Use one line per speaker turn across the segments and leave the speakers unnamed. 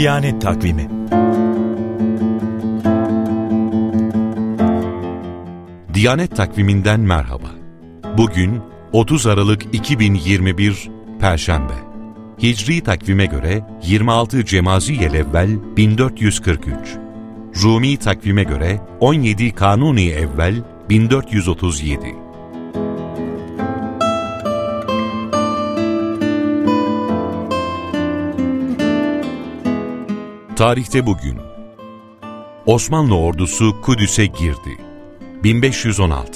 Diyanet Takvimi.
Diyanet Takviminden merhaba. Bugün 30 Aralık 2021 Perşembe. Hicri takvime göre 26 Cemaziyel-Evvel 1443. Rumi takvime göre 17 Kanuni Evvel 1437. Tarihte bugün Osmanlı ordusu Kudüs'e girdi. 1516.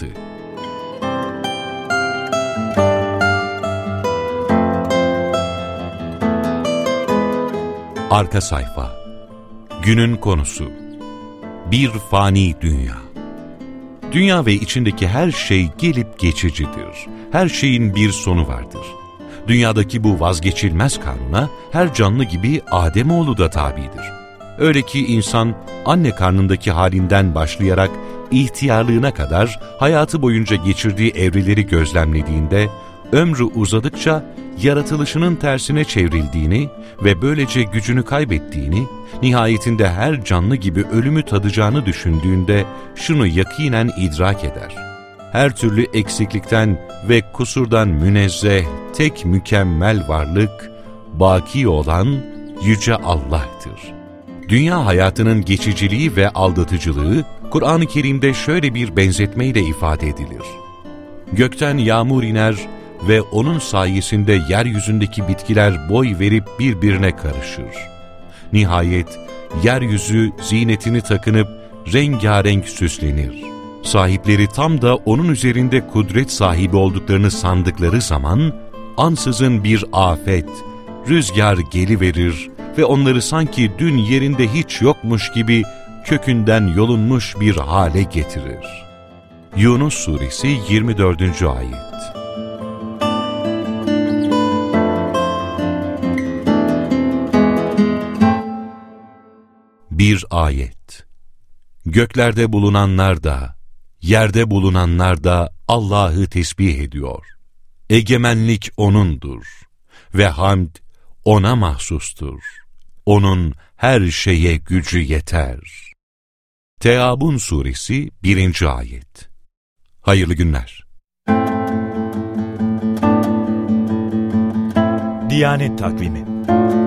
Arka sayfa. Günün konusu: bir fani dünya. Dünya ve içindeki her şey gelip geçicidir. Her şeyin bir sonu vardır. Dünyadaki bu vazgeçilmez kanuna her canlı gibi Ademoğlu da tabidir. Öyle ki insan anne karnındaki halinden başlayarak ihtiyarlığına kadar hayatı boyunca geçirdiği evreleri gözlemlediğinde ömrü uzadıkça yaratılışının tersine çevrildiğini ve böylece gücünü kaybettiğini, nihayetinde her canlı gibi ölümü tadacağını düşündüğünde şunu yakinen idrak eder: her türlü eksiklikten ve kusurdan münezzeh tek mükemmel varlık, baki olan Yüce Allah'tır. Dünya hayatının geçiciliği ve aldatıcılığı, Kur'an-ı Kerim'de şöyle bir benzetmeyle ifade edilir: gökten yağmur iner ve onun sayesinde yeryüzündeki bitkiler boy verip birbirine karışır. Nihayet yeryüzü zinetini takınıp rengarenk süslenir. Sahipleri tam da onun üzerinde kudret sahibi olduklarını sandıkları zaman, ansızın bir afet, rüzgar geliverir ve onları sanki dün yerinde hiç yokmuş gibi kökünden yolunmuş bir hale getirir. Yunus Suresi 24. Ayet. Bir ayet. Göklerde bulunanlar da, yerde bulunanlar da Allah'ı tesbih ediyor. Egemenlik O'nundur ve hamd O'na mahsustur. O'nun her şeye gücü yeter. Teâbun Suresi 1. Ayet. Hayırlı günler.
Diyanet Takvimi.